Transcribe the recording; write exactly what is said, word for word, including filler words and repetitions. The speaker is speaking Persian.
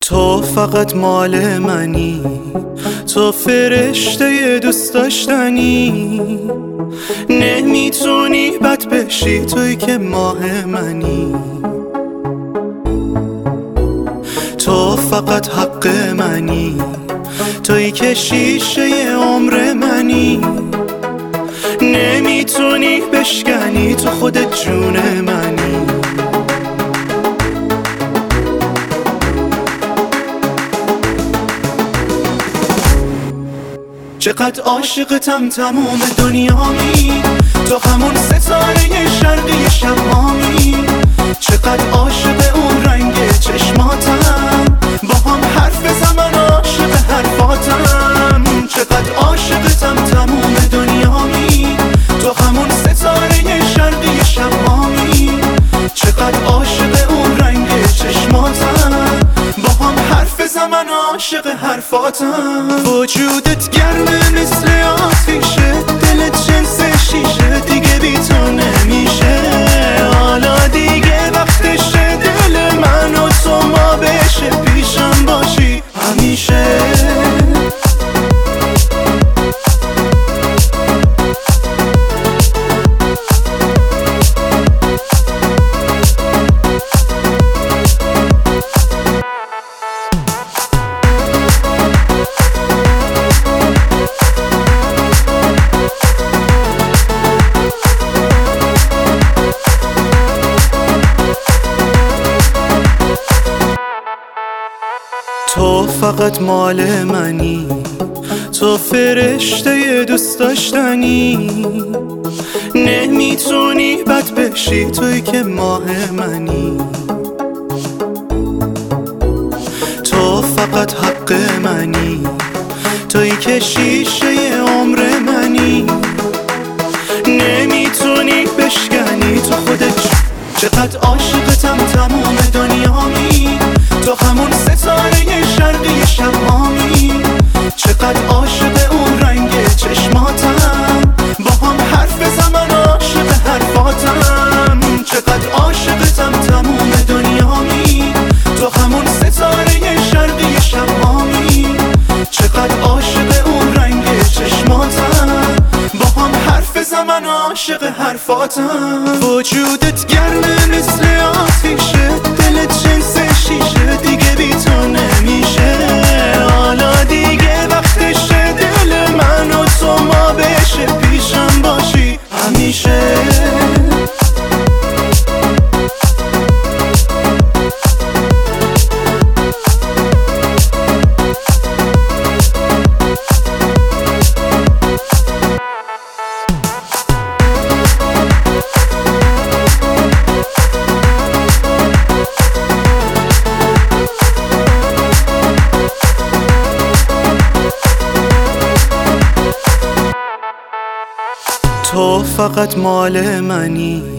تو فقط مال منی، تو فرشته دوست داشتنی، نمیتونی بد بشی توی که ماه منی. تو فقط حق منی، توی که شیشه عمر منی، نمیتونی بشکنی تو خودت جون منی. چقدر عاشقتم تموم دنیامی، تو همون ستاره شرقی شمامی. چقدر عاشق اون رنگ چشماتم، با هم حرف بزن عاشق حرفاتم. چقدر عاشقتم تموم دنیامی، تو همون ستاره شرقی شمامی. چقدر عاشق اون رنگ چشماتم، با هم حرف بزن عاشق حرفاتم. وجودت گرمه مثل آتیشه، دلت جنس شیشه، دیگه بی تو نمیشه. حالا دیگه وقتشه دل من و تو ما بشه، پیشم باشی همیشه. تو فقط مال منی، تو فرشته دوست داشتنی، نمیتونی بد بشی توی که ماه منی. تو فقط حق منی، توی که شیشه عمر منی، نمیتونی بشکنی تو خودت. چقدر عاشقتم تموم دنیامی، تو همون ستاره شرقی شمامی. چقدر عاشق اون رنگ چشماتم، با هم حرف بزن عاشق حرفاتم. چقدر عاشقتم تموم دنیامی، تو همون ستاره شرقی شمامی. چقدر عاشق اون رنگ چشماتم، با هم حرف بزن عاشق حرفاتم. وجودت گرمه مثل آتیشه، دلت جنس شیشه، دیگه بی تو نمیشه. حالا دیگه وقتشه دل من و تو ما بشه، پیشم باشی همیشه. تو فقط مال منی،